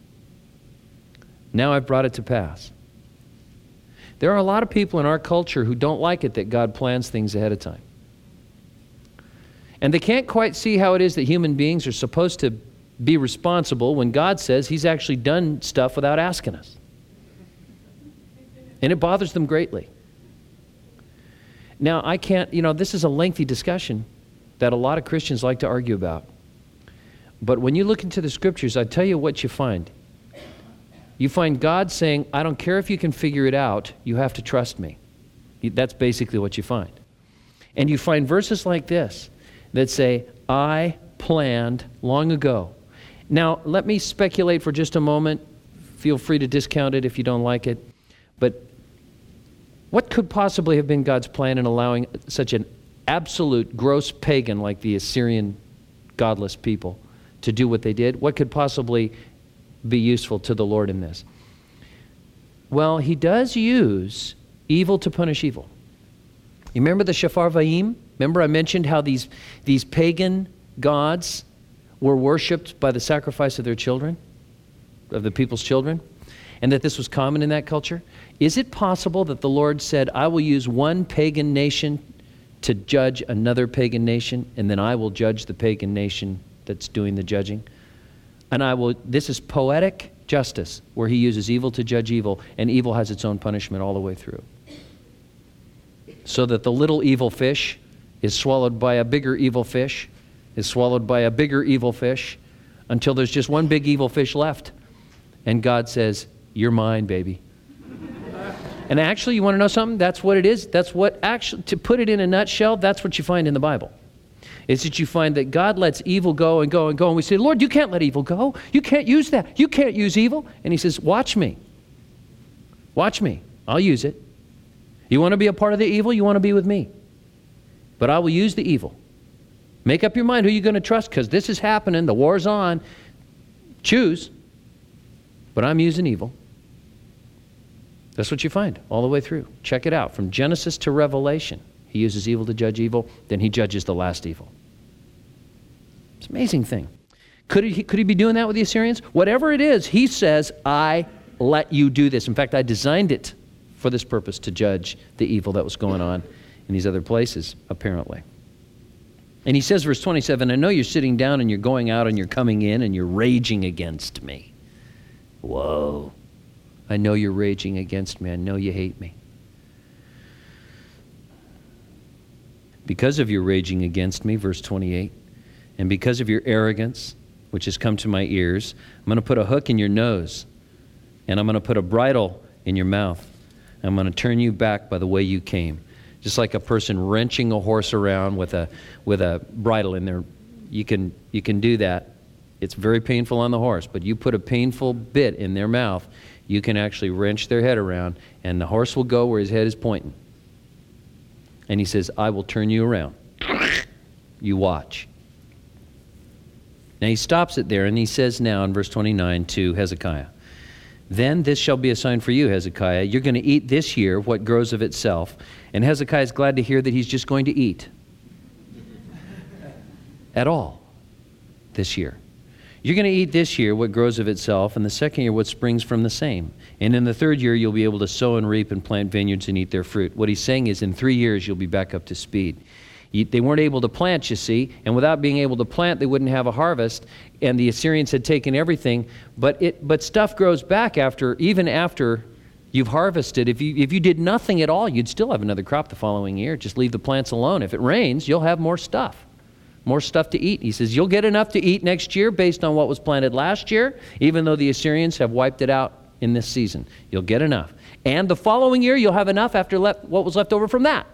Now I've brought it to pass. There are a lot of people in our culture who don't like it that God plans things ahead of time. And they can't quite see how it is that human beings are supposed to be responsible when God says he's actually done stuff without asking us. And it bothers them greatly. Now, I can't, you know, this is a lengthy discussion that a lot of Christians like to argue about. But when you look into the scriptures, I tell you what you find. You find God saying, I don't care if you can figure it out, you have to trust me. That's basically what you find. And you find verses like this that say, I planned long ago. Now, let me speculate for just a moment. Feel free to discount it if you don't like it. But what could possibly have been God's plan in allowing such an absolute gross pagan like the Assyrian godless people to do what they did? What could possibly be useful to the Lord in this? Well, he does use evil to punish evil. You remember the Sepharvaim? Remember I mentioned how these, these pagan gods were worshipped by the sacrifice of their children, of the people's children, and that this was common in that culture? Is it possible that the Lord said, I will use one pagan nation to judge another pagan nation, and then I will judge the pagan nation that's doing the judging? And I will, this is poetic justice, where he uses evil to judge evil, and evil has its own punishment all the way through. So that the little evil fish is swallowed by a bigger evil fish, is swallowed by a bigger evil fish, until there's just one big evil fish left. And God says, you're mine, baby. And actually, you want to know something? That's what it is. That's what actually, to put it in a nutshell, that's what you find in the Bible. Is that you find that God lets evil go and go and go. And we say, Lord, you can't let evil go. You can't use that. You can't use evil. And he says, watch me. Watch me. I'll use it. You want to be a part of the evil? You want to be with me. But I will use the evil. Make up your mind who you're going to trust, because this is happening. The war's on. Choose. But I'm using evil. That's what you find all the way through. Check it out. From Genesis to Revelation, he uses evil to judge evil. Then he judges the last evil. It's an amazing thing. Could he, could he be doing that with the Assyrians? Whatever it is, he says, I let you do this. In fact, I designed it for this purpose, to judge the evil that was going on in these other places, apparently. And he says, verse twenty-seven, I know you're sitting down and you're going out and you're coming in and you're raging against me. Whoa. I know you're raging against me. I know you hate me. Because of your raging against me, verse twenty-eight, and because of your arrogance, which has come to my ears, I'm going to put a hook in your nose, and I'm going to put a bridle in your mouth. I'm going to turn you back by the way you came. Just like a person wrenching a horse around with a with a bridle in their you can, you can do that. It's very painful on the horse, but you put a painful bit in their mouth, you can actually wrench their head around, and the horse will go where his head is pointing. And he says, I will turn you around. You watch. Now he stops it there, and he says now in verse twenty-nine to Hezekiah, then this shall be a sign for you, Hezekiah. You're going to eat this year what grows of itself. And Hezekiah is glad to hear that he's just going to eat. At all. This year. You're going to eat this year what grows of itself, and the second year what springs from the same. And in the third year you'll be able to sow and reap and plant vineyards and eat their fruit. What he's saying is in three years you'll be back up to speed. You, they weren't able to plant, you see, and without being able to plant they wouldn't have a harvest, and the Assyrians had taken everything, but it but stuff grows back after, even after you've harvested. If you, if you did nothing at all, you'd still have another crop the following year. Just leave the plants alone. If it rains, you'll have more stuff. More stuff to eat. He says, you'll get enough to eat next year based on what was planted last year, even though the Assyrians have wiped it out in this season. You'll get enough. And the following year, you'll have enough after left, what was left over from that.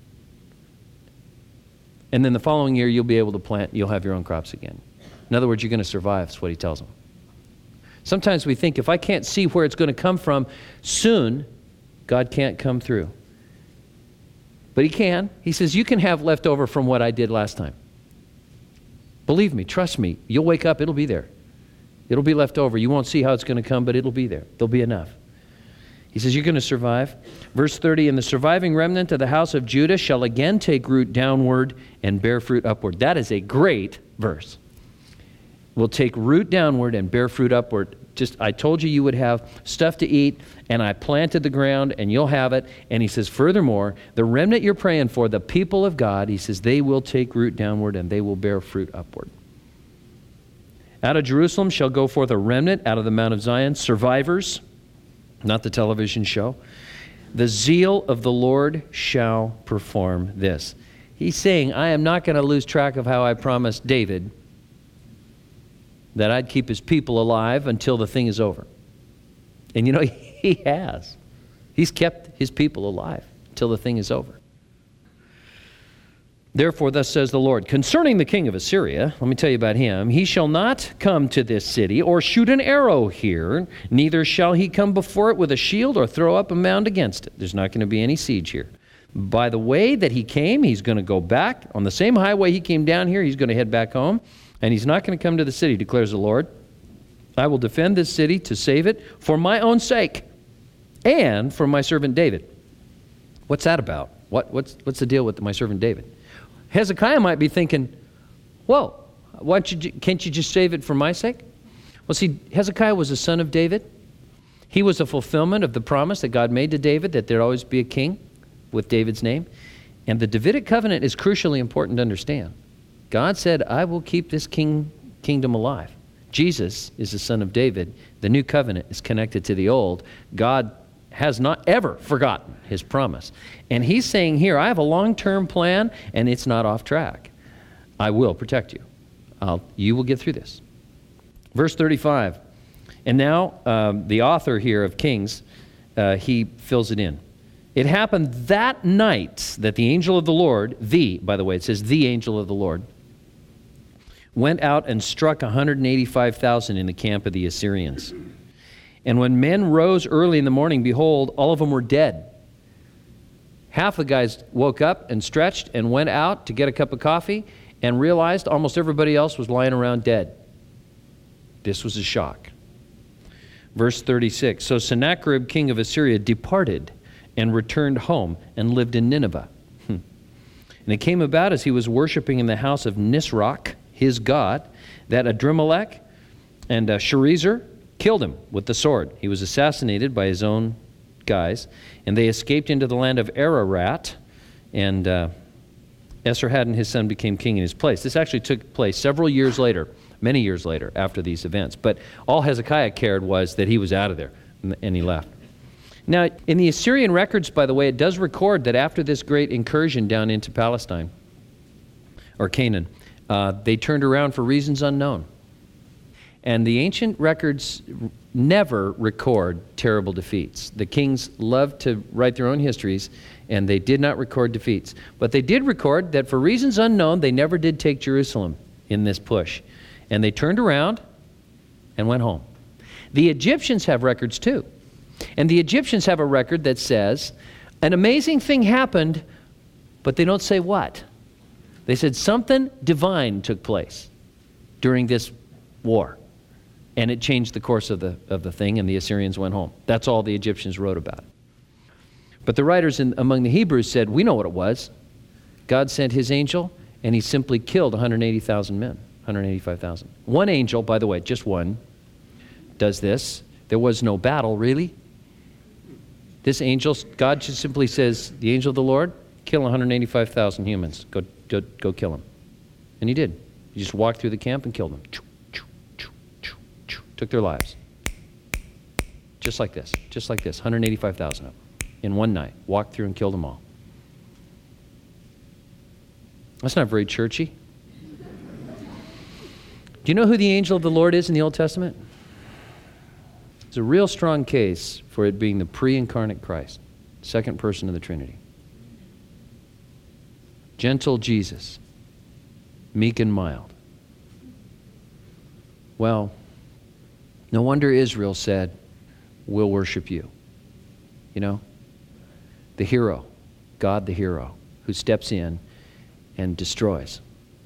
And then the following year, you'll be able to plant, you'll have your own crops again. In other words, you're going to survive, is what he tells them. Sometimes we think, if I can't see where it's going to come from soon, God can't come through. But he can. He says, you can have left over from what I did last time. Believe me, trust me, you'll wake up, it'll be there. It'll be left over. You won't see how it's going to come, but it'll be there. There'll be enough. He says, you're going to survive. Verse thirty, and the surviving remnant of the house of Judah shall again take root downward and bear fruit upward. That is a great verse. Will take root downward and bear fruit upward. Just, I told you you would have stuff to eat, and I planted the ground, and you'll have it. And he says, furthermore, the remnant you're praying for, the people of God, he says, they will take root downward, and they will bear fruit upward. Out of Jerusalem shall go forth a remnant, out of the Mount of Zion, survivors, not the television show. The zeal of the Lord shall perform this. He's saying, I am not going to lose track of how I promised David that I'd keep his people alive until the thing is over. And you know, he has. He's kept his people alive until the thing is over. Therefore, thus says the Lord, concerning the king of Assyria, let me tell you about him, he shall not come to this city or shoot an arrow here, neither shall he come before it with a shield or throw up a mound against it. There's not going to be any siege here. By the way that he came, he's going to go back. On the same highway he came down here, he's going to head back home. And he's not going to come to the city, declares the Lord. I will defend this city to save it for my own sake and for my servant David. What's that about? What, what's, what's the deal with my servant David? Hezekiah might be thinking, whoa, why don't you, can't you just save it for my sake? Well, see, Hezekiah was a son of David. He was a fulfillment of the promise that God made to David that there'd always be a king with David's name. And the Davidic covenant is crucially important to understand. God said, I will keep this king kingdom alive. Jesus is the son of David. The new covenant is connected to the old. God has not ever forgotten his promise. And he's saying here, I have a long-term plan, and it's not off track. I will protect you. I'll, you will get through this. Verse thirty-five. And now um, the author here of Kings, uh, he fills it in. It happened that night that the angel of the Lord, the, by the way, it says the angel of the Lord, went out and struck one hundred eighty-five thousand in the camp of the Assyrians. And when men rose early in the morning, behold, all of them were dead. Half the guys woke up and stretched and went out to get a cup of coffee and realized almost everybody else was lying around dead. This was a shock. Verse thirty-six, so Sennacherib, king of Assyria, departed and returned home and lived in Nineveh. Hmm. And it came about as he was worshiping in the house of Nisroch, his god, that Adrimelech and uh, Sharezer killed him with the sword. He was assassinated by his own guys, and they escaped into the land of Ararat, and uh, Esarhaddon, his son, became king in his place. This actually took place several years later, many years later after these events. But all Hezekiah cared was that he was out of there, and he left. Now, in the Assyrian records, by the way, it does record that after this great incursion down into Palestine, or Canaan, uh, they turned around for reasons unknown. And the ancient records never record terrible defeats. The kings loved to write their own histories, and they did not record defeats. But they did record that for reasons unknown, they never did take Jerusalem. in this push. And they turned around and went home. The Egyptians have records too. And the Egyptians have a record that says, an amazing thing happened, but they don't say what. They said something divine took place during this war. And it changed the course of the, of the thing, and the Assyrians went home. That's all the Egyptians wrote about it. But the writers in, among the Hebrews said, we know what it was. God sent his angel, and he simply killed one hundred eighty thousand men, one hundred eighty-five thousand. One angel, by the way, just one, does this. There was no battle, really. This angel, God just simply says, the angel of the Lord, kill one hundred eighty-five thousand humans. Go, go, go kill them. And he did. He just walked through the camp and killed them. Took their lives. Just like this. Just like this. one hundred eighty-five thousand of them. In one night. Walked through and killed them all. That's not very churchy. Do you know who the angel of the Lord is in the Old Testament? It's a real strong case for it being the pre-incarnate Christ. Second person of the Trinity. Gentle Jesus. Meek and mild. Well, no wonder Israel said, we'll worship you. You know? The hero, God the hero, who steps in and destroys.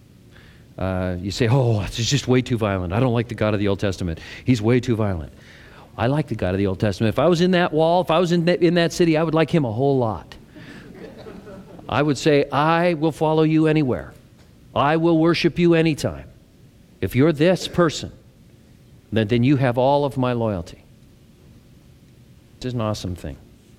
Uh, you say, oh, it's just way too violent. I don't like the God of the Old Testament. He's way too violent. I like the God of the Old Testament. If I was in that wall, if I was in that, in that city, I would like him a whole lot. I would say, I will follow you anywhere. I will worship you anytime. If you're this person, then, then you have all of my loyalty. It's an awesome thing.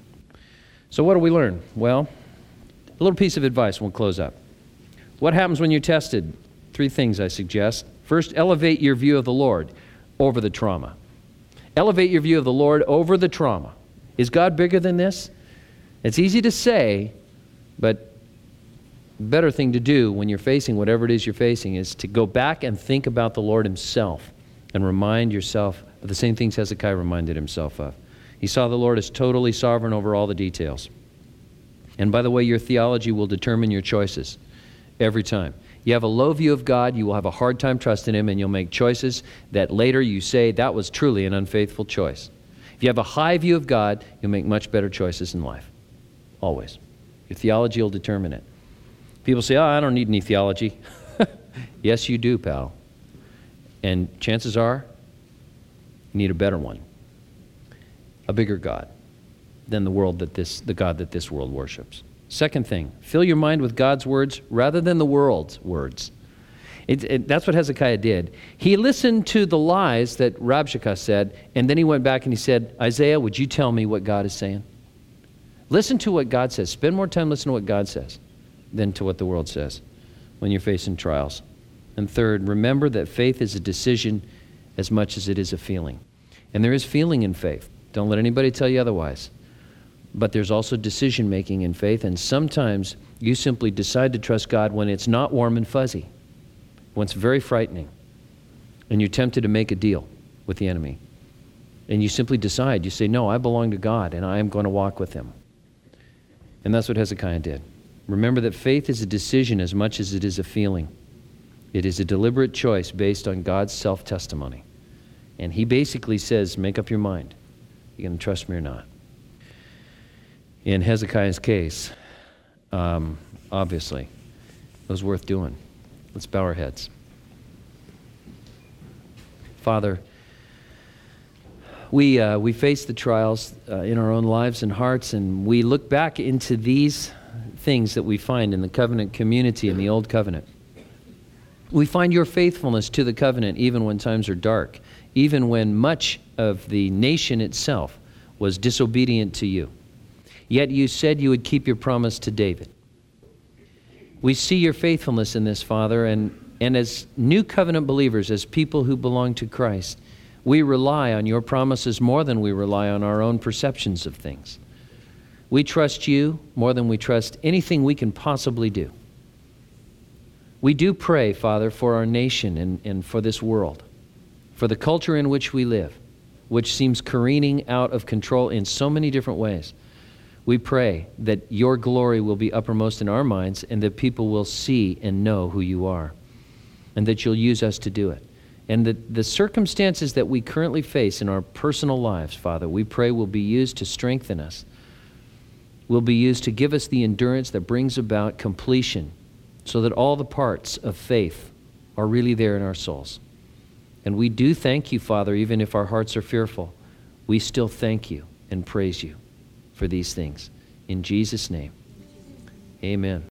So what do we learn? Well, a little piece of advice, and we'll close up. What happens when you're tested? Three things I suggest. First, elevate your view of the Lord over the trauma. Elevate your view of the Lord over the trauma. Is God bigger than this? It's easy to say, but the better thing to do when you're facing whatever it is you're facing is to go back and think about the Lord himself and remind yourself of the same things Hezekiah reminded himself of. He saw the Lord as totally sovereign over all the details. And by the way, your theology will determine your choices every time. You have a low view of God, you will have a hard time trusting him, and you'll make choices that later you say, that was truly an unfaithful choice. If you have a high view of God, you'll make much better choices in life. Always. Your theology will determine it. People say, oh, I don't need any theology. Yes, you do, pal. And chances are, you need a better one. A bigger God than the world that this, the God that this world worships. Second thing, fill your mind with God's words rather than the world's words. It, it, that's what Hezekiah did. He listened to the lies that Rabshakeh said, and then he went back and he said, Isaiah, would you tell me what God is saying? Listen to what God says. Spend more time listening to what God says than to what the world says when you're facing trials. And third, remember that faith is a decision as much as it is a feeling. And there is feeling in faith. Don't let anybody tell you otherwise. But there's also decision-making in faith, and sometimes you simply decide to trust God when it's not warm and fuzzy, when it's very frightening, and you're tempted to make a deal with the enemy. And you simply decide, you say, no, I belong to God, and I am going to walk with him. And that's what Hezekiah did. Remember that faith is a decision as much as it is a feeling. It is a deliberate choice based on God's self-testimony. And he basically says, make up your mind. You're going to trust me or not. In Hezekiah's case, um, obviously, it was worth doing. Let's bow our heads. Father, we, uh, we face the trials uh, in our own lives and hearts, and we look back into these things that we find in the covenant community in the Old Covenant. We find your faithfulness to the covenant even when times are dark, even when much of the nation itself was disobedient to you. Yet you said you would keep your promise to David. We see your faithfulness in this, Father, and, and as new covenant believers, as people who belong to Christ, we rely on your promises more than we rely on our own perceptions of things. We trust you more than we trust anything we can possibly do. We do pray, Father, for our nation and, and for this world, for the culture in which we live, which seems careening out of control in so many different ways. We pray that your glory will be uppermost in our minds and that people will see and know who you are. and that you'll use us to do it. And that the circumstances that we currently face in our personal lives, Father, we pray will be used to strengthen us, will be used to give us the endurance that brings about completion, so that all the parts of faith are really there in our souls. And we do thank you, Father, even if our hearts are fearful. We still thank you and praise you for these things. In Jesus' name, amen.